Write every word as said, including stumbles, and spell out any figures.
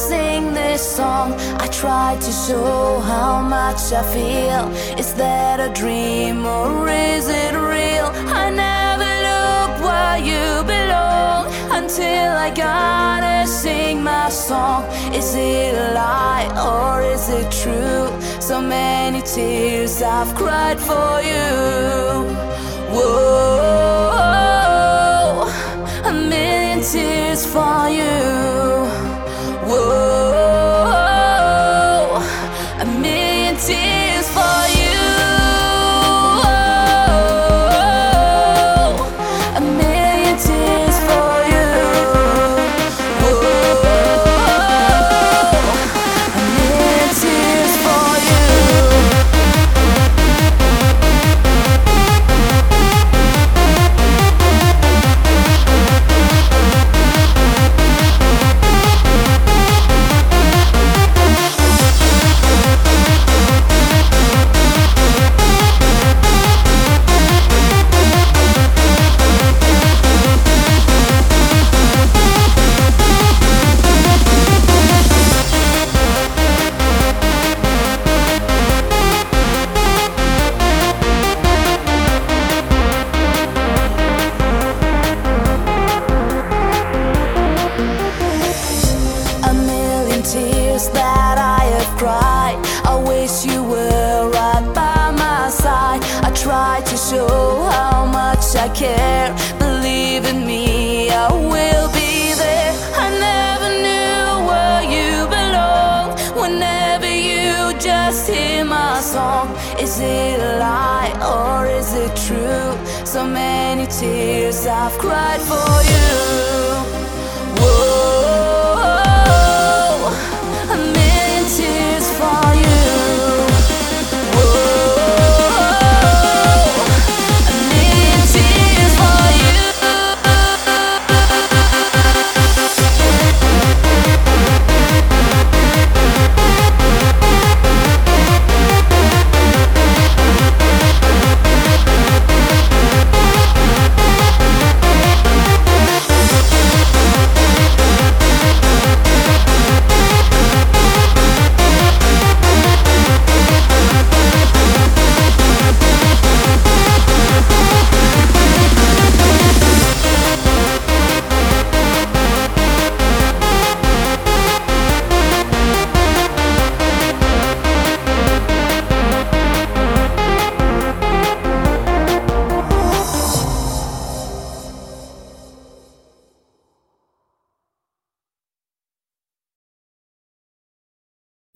sing this song, I try to show how much I feel. Is that a dream or is it real? I never look where you belong until I gotta sing my song. Is it a lie or is it true? So many tears I've cried for you. Whoa, a million tears for you. Whoa, a million tears for you. A million tears for you. Whoa, a million tears for you. Tears that I have cried, I wish you were right by my side. I try to show how much I care. Believe in me, I will be there. I never knew where you belong. Whenever you just hear my song, is it a lie or is it true? So many tears I've cried for you.